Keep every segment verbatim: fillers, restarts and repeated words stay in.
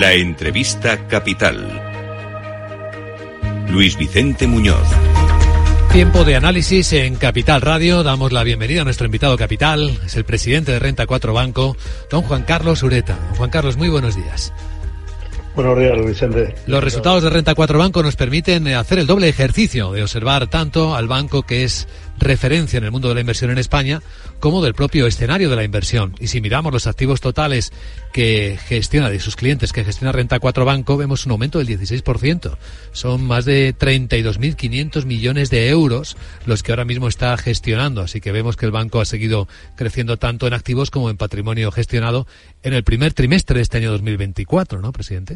La entrevista capital. Luis Vicente Muñoz. Tiempo de análisis en Capital Radio. Damos la bienvenida a nuestro invitado capital. Es el presidente de Renta cuatro Banco, don Juan Carlos Ureta. Don Juan Carlos, muy buenos días. Buenos días, Luis Vicente. Los resultados de Renta cuatro Banco nos permiten hacer el doble ejercicio de observar tanto al banco que es referencia en el mundo de la inversión en España como del propio escenario de la inversión. Y si miramos los activos totales que gestiona, de sus clientes que gestiona Renta cuatro Banco, vemos un aumento del dieciséis por ciento. Son más de treinta y dos mil quinientos millones de euros los que ahora mismo está gestionando. Así que vemos que el banco ha seguido creciendo tanto en activos como en patrimonio gestionado en el primer trimestre de este año dos mil veinticuatro, ¿no, presidente?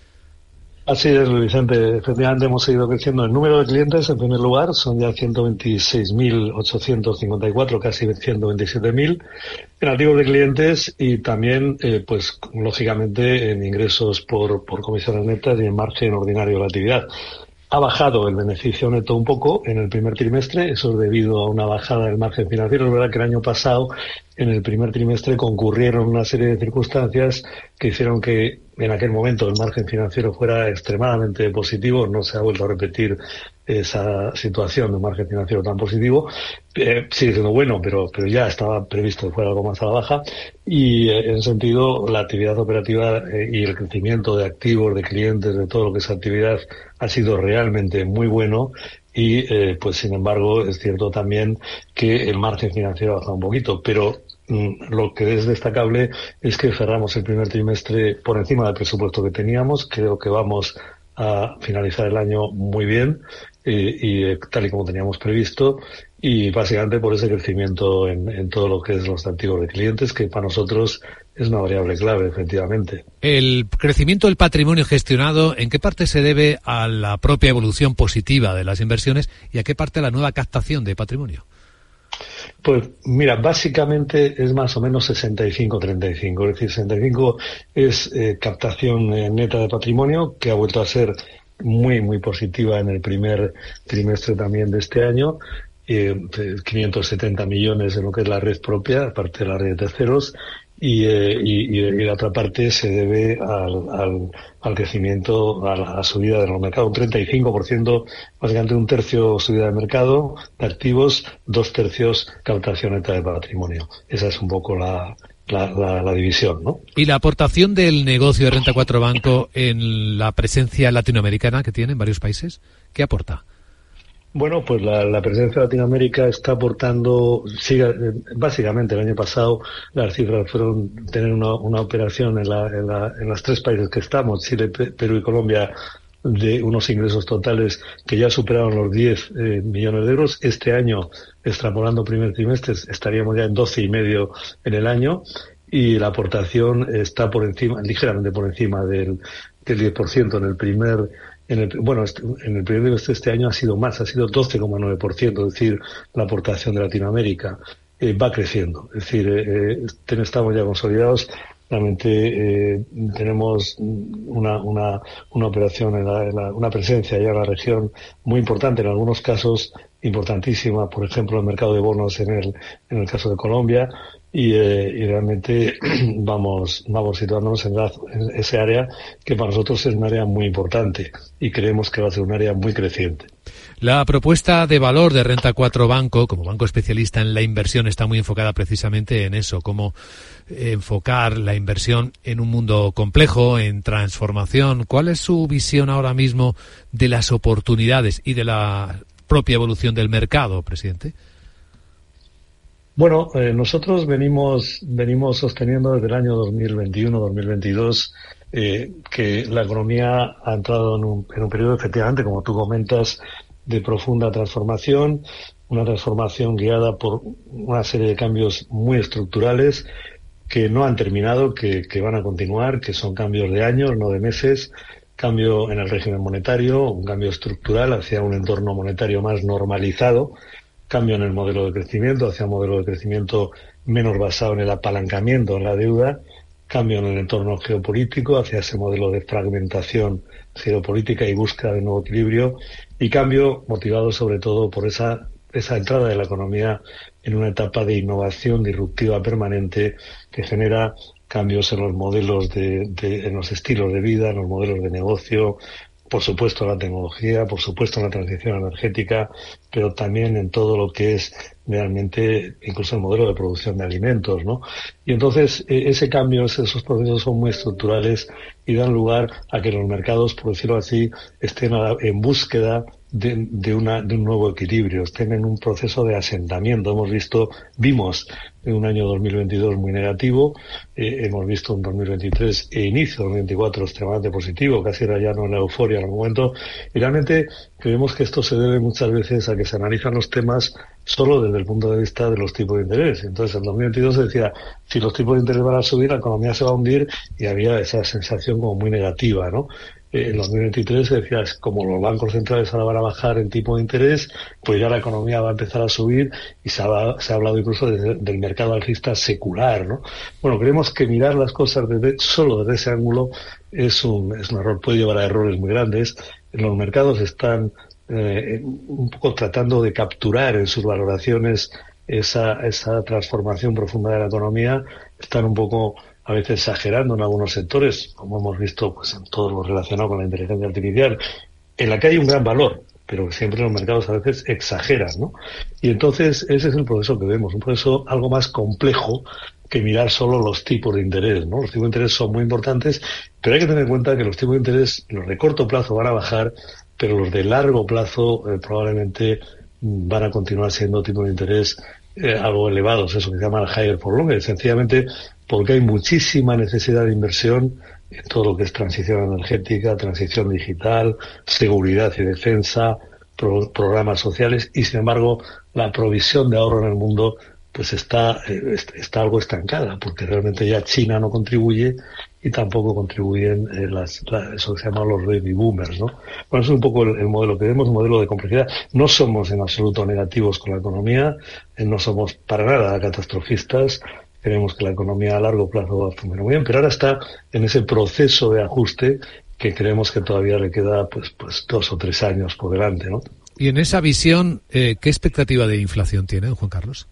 Así es, Luis Vicente. Efectivamente hemos seguido creciendo el número de clientes. En primer lugar, son ya ciento veintiséis mil ochocientos cincuenta y cuatro, casi ciento veintisiete mil en activos de clientes y también, eh, pues, lógicamente, en ingresos por, por comisiones netas y en margen ordinario de la actividad. Ha bajado el beneficio neto un poco en el primer trimestre, eso es debido a una bajada del margen financiero. Es verdad que el año pasado, en el primer trimestre, concurrieron una serie de circunstancias que hicieron que en aquel momento el margen financiero fuera extremadamente positivo. No se ha vuelto a repetir esa situación de margen financiero tan positivo. Eh, sigue siendo bueno, pero, pero ya estaba previsto que fuera algo más a la baja. Y eh, en ese sentido, la actividad operativa eh, y el crecimiento de activos, de clientes, de todo lo que es actividad, ha sido realmente muy bueno. Y, eh, pues, sin embargo, es cierto también que el margen financiero ha bajado un poquito, pero mm, lo que es destacable es que cerramos el primer trimestre por encima del presupuesto que teníamos. Creo que vamos a finalizar el año muy bien eh, y eh, tal y como teníamos previsto, y básicamente por ese crecimiento en, en todo lo que es los activos de clientes, que para nosotros es una variable clave, efectivamente. El crecimiento del patrimonio gestionado, ¿en qué parte se debe a la propia evolución positiva de las inversiones y a qué parte a la nueva captación de patrimonio? Pues mira, básicamente es más o menos sesenta y cinco treinta y cinco, es decir, sesenta y cinco es eh, captación eh, neta de patrimonio, que ha vuelto a ser muy, muy positiva en el primer trimestre también de este año, eh, quinientos setenta millones en lo que es la red propia, aparte de la red de terceros, y, eh, y, y la otra parte se debe al, al, al crecimiento, a la subida de los mercados, un treinta y cinco por ciento, básicamente un tercio subida de mercado de activos, dos tercios captación neta de patrimonio. Esa es un poco la, la, la, la división, ¿no? ¿Y la aportación del negocio de Renta cuatro Banco en la presencia latinoamericana que tiene en varios países? ¿Qué aporta? Bueno, pues la, la presencia de Latinoamérica está aportando, sigue, básicamente el año pasado las cifras fueron tener una, una operación en, la, en, la, en los tres países que estamos, Chile, Perú y Colombia, de unos ingresos totales que ya superaron los diez eh, millones de euros. Este año, extrapolando primer trimestre, estaríamos ya en doce y medio en el año, y la aportación está por encima, ligeramente por encima del, del diez por ciento en el primer En el, bueno, en el primer trimestre de este año ha sido más, ha sido doce coma nueve por ciento, es decir, la aportación de Latinoamérica eh, va creciendo. Es decir, eh, eh, estamos ya consolidados, realmente eh, tenemos una, una, una operación, en la, en la, una presencia ya en la región muy importante, en algunos casos importantísima, por ejemplo, el mercado de bonos en el, en el caso de Colombia, y, eh, y realmente vamos vamos situándonos en, la, en ese área que para nosotros es un área muy importante y creemos que va a ser un área muy creciente. La propuesta de valor de Renta cuatro Banco, como banco especialista en la inversión, está muy enfocada precisamente en eso, cómo enfocar la inversión en un mundo complejo, en transformación. ¿Cuál es su visión ahora mismo de las oportunidades y de la propia evolución del mercado, presidente? Bueno, eh, nosotros venimos venimos sosteniendo desde el año dos mil veintiuno dos mil veintidós eh, que la economía ha entrado en un, en un periodo, efectivamente, como tú comentas, de profunda transformación, una transformación guiada por una serie de cambios muy estructurales que no han terminado, que, que van a continuar, que son cambios de años, no de meses, cambio en el régimen monetario, un cambio estructural hacia un entorno monetario más normalizado, cambio en el modelo de crecimiento hacia un modelo de crecimiento menos basado en el apalancamiento en la deuda, cambio en el entorno geopolítico hacia ese modelo de fragmentación geopolítica y búsqueda de nuevo equilibrio, y cambio motivado sobre todo por esa esa entrada de la economía en una etapa de innovación disruptiva permanente que genera cambios en los modelos de, de en los estilos de vida, en los modelos de negocio, por supuesto en la tecnología, por supuesto en la transición energética, pero también en todo lo que es realmente incluso el modelo de producción de alimentos, ¿no? Y entonces ese cambio, esos procesos son muy estructurales y dan lugar a que los mercados, por decirlo así, estén en búsqueda de, de, una, de un nuevo equilibrio, estén en un proceso de asentamiento. Hemos visto, vimos en un año dos mil veintidós muy negativo, eh, hemos visto un dos mil veintitrés e inicio de dos mil veinticuatro extremadamente positivo, casi rayano en la euforia en el momento, y realmente creemos que esto se debe muchas veces a que se analizan los temas solo desde el punto de vista de los tipos de interés. Entonces, en dos mil veintidós se decía, si los tipos de interés van a subir, la economía se va a hundir, y había esa sensación como muy negativa, ¿no? Eh, en dos mil veintitrés se decía, como los bancos centrales ahora van a bajar el tipo de interés, pues ya la economía va a empezar a subir, y se ha, se ha hablado incluso de, del mercado alcista secular, ¿no? Bueno, creemos que mirar las cosas desde, solo desde ese ángulo es un, es un error, puede llevar a errores muy grandes. Los mercados están Eh, un poco tratando de capturar en sus valoraciones esa, esa transformación profunda de la economía, están un poco a veces exagerando en algunos sectores, como hemos visto pues en todo lo relacionado con la inteligencia artificial, en la que hay un gran valor, pero siempre los mercados a veces exageran, ¿no? Y entonces ese es el proceso que vemos, un proceso algo más complejo que mirar solo los tipos de interés, ¿no? Los tipos de interés son muy importantes, pero hay que tener en cuenta que los tipos de interés, los de corto plazo van a bajar, pero los de largo plazo eh, probablemente van a continuar siendo tipos de interés eh, algo elevados, eso que se llama el higher for longer, sencillamente porque hay muchísima necesidad de inversión en todo lo que es transición energética, transición digital, seguridad y defensa, pro, programas sociales, y sin embargo la provisión de ahorro en el mundo pues está, eh, está algo estancada, porque realmente ya China no contribuye y tampoco contribuyen eh, las, la, eso que se llama los baby boomers, ¿no? Bueno, eso es un poco el, el modelo que vemos, un modelo de complejidad. No somos en absoluto negativos con la economía, eh, no somos para nada catastrofistas, creemos que la economía a largo plazo va a funcionar muy bien, pero ahora está en ese proceso de ajuste que creemos que todavía le queda pues, pues dos o tres años por delante, ¿no? Y en esa visión, eh, ¿qué expectativa de inflación tiene, Juan Carlos?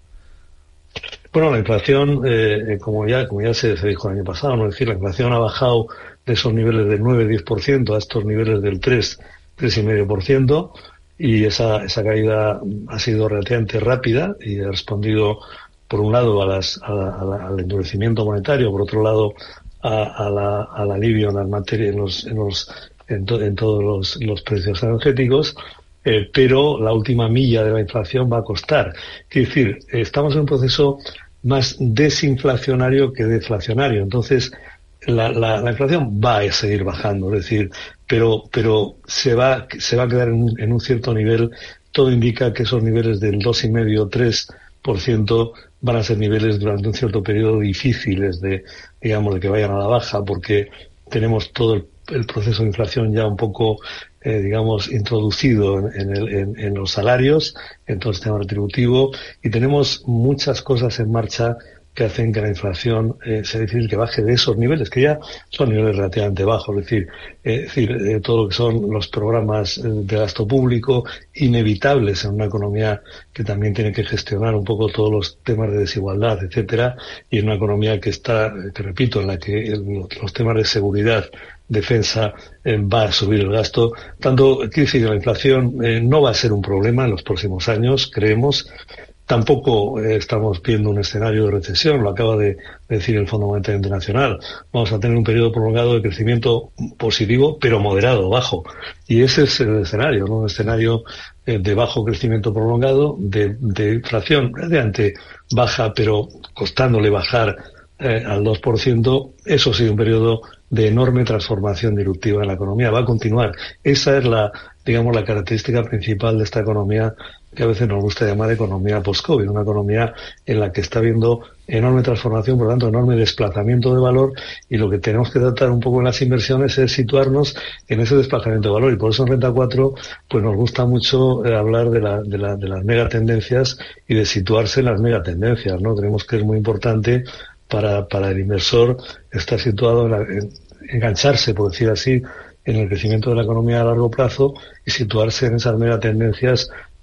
Bueno, la inflación, eh, como ya como ya se, se dijo el año pasado, ¿no? Es decir, la inflación ha bajado de esos niveles del nueve a diez por ciento a estos niveles del tres, tres coma cinco por ciento, y esa, esa caída ha sido relativamente rápida y ha respondido, por un lado, a las, a la, a la, al endurecimiento monetario, por otro lado, a, a la, al alivio en las materias, en los, en los, en, to, en todos los, los precios energéticos. Eh, pero la última milla de la inflación va a costar. Quiere decir, estamos en un proceso más desinflacionario que deflacionario. Entonces, la, la, la inflación va a seguir bajando, es decir, pero, pero se va, se va a quedar en un, en un cierto nivel. Todo indica que esos niveles del dos coma cinco, tres por ciento van a ser niveles durante un cierto periodo difíciles de, digamos, de que vayan a la baja, porque tenemos todo el, el proceso de inflación ya un poco Eh, digamos, introducido en, en, el, en, en los salarios, en todo el sistema retributivo, y tenemos muchas cosas en marcha que hacen que la inflación eh, sea difícil que baje de esos niveles, que ya son niveles relativamente bajos, es decir, eh, es decir eh, todo lo que son los programas eh, de gasto público, inevitables en una economía que también tiene que gestionar un poco todos los temas de desigualdad, etcétera, y en una economía que está, eh, que repito, en la que el, los temas de seguridad, defensa, eh, va a subir el gasto. Tanto, quiere decir que la inflación eh, no va a ser un problema en los próximos años, creemos. Tampoco eh, estamos viendo un escenario de recesión, lo acaba de decir el Fondo Monetario Internacional. Vamos a tener un periodo prolongado de crecimiento positivo, pero moderado, bajo. Y ese es el escenario, ¿no? Un escenario eh, de bajo crecimiento prolongado, de, de inflación relativamente baja, pero costándole bajar eh, al dos por ciento. Eso sí, un periodo de enorme transformación disruptiva en la economía. Va a continuar. Esa es la, digamos, la característica principal de esta economía que a veces nos gusta llamar economía post-COVID, una economía en la que está habiendo enorme transformación, por lo tanto, enorme desplazamiento de valor, y lo que tenemos que tratar un poco en las inversiones es situarnos en ese desplazamiento de valor, y por eso en Renta cuatro pues nos gusta mucho eh, hablar de, la, de, la, de las megatendencias y de situarse en las megatendencias, ¿no? Creemos que es muy importante para, para el inversor estar situado en, la, en engancharse, por decir así, en el crecimiento de la economía a largo plazo y situarse en esas megatendencias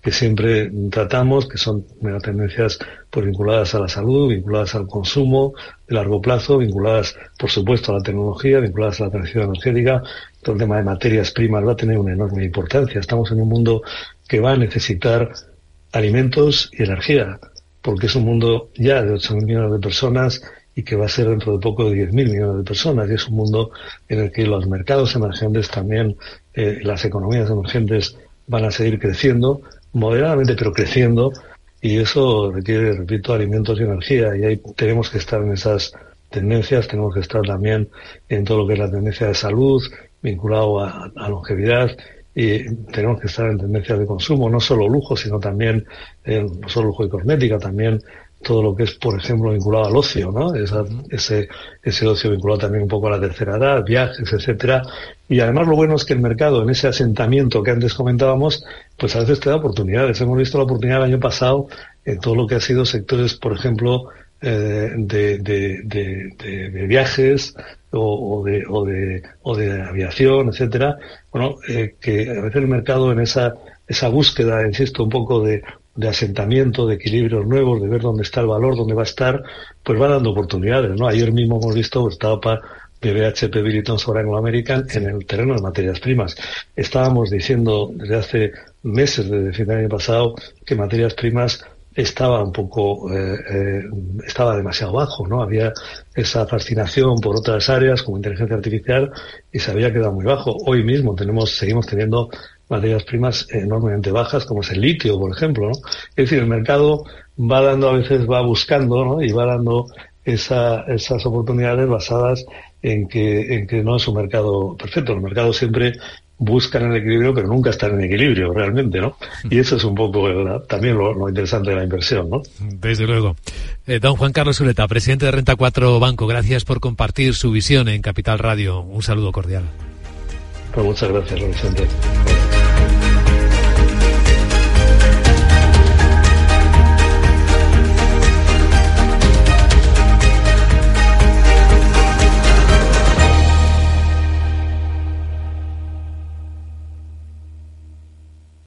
que siempre tratamos, que son tendencias pues vinculadas a la salud, vinculadas al consumo de largo plazo, vinculadas, por supuesto, a la tecnología, vinculadas a la transición energética. Todo el tema de materias primas va a tener una enorme importancia. Estamos en un mundo que va a necesitar alimentos y energía, porque es un mundo ya de ocho mil millones de personas y que va a ser dentro de poco de diez mil millones de personas, y es un mundo en el que los mercados emergentes también, eh, las economías emergentes van a seguir creciendo, moderadamente pero creciendo, y eso requiere, repito, alimentos y energía, y ahí tenemos que estar en esas tendencias, tenemos que estar también en todo lo que es la tendencia de salud, vinculado a, a longevidad, y tenemos que estar en tendencias de consumo, no solo lujo, sino también, eh, no solo lujo y cosmética, también todo lo que es, por ejemplo, vinculado al ocio, ¿no? Esa, ese, ese ocio vinculado también un poco a la tercera edad, viajes, etcétera. Y además lo bueno es que el mercado, en ese asentamiento que antes comentábamos, pues a veces te da oportunidades. Hemos visto la oportunidad el año pasado en todo lo que ha sido sectores, por ejemplo, eh, de, de, de, de, de viajes o, o de, o de, o de aviación, etcétera. Bueno, eh, que a veces el mercado en esa, esa búsqueda, insisto, un poco de, de asentamiento, de equilibrios nuevos, de ver dónde está el valor, dónde va a estar, pues va dando oportunidades, ¿no? Ayer mismo hemos visto, estaba para B B H P Billiton sobre Anglo American en el terreno de materias primas. Estábamos diciendo desde hace meses, desde fin del año pasado, que materias primas estaba un poco, eh, eh, estaba demasiado bajo, ¿no? Había esa fascinación por otras áreas como inteligencia artificial y se había quedado muy bajo. Hoy mismo tenemos, seguimos teniendo materias primas enormemente bajas, como es el litio, por ejemplo, ¿no? Es decir, el mercado va dando, a veces va buscando, ¿no? Y va dando esa, esas oportunidades basadas en que, en que no es un mercado perfecto. El mercado siempre buscan el equilibrio, pero nunca están en equilibrio realmente, ¿no? Y eso es un poco el, también lo, lo interesante de la inversión, ¿no? Desde luego. Eh, don Juan Carlos Zuleta, presidente de Renta cuatro Banco, gracias por compartir su visión en Capital Radio. Un saludo cordial. Pues muchas gracias, Vicente.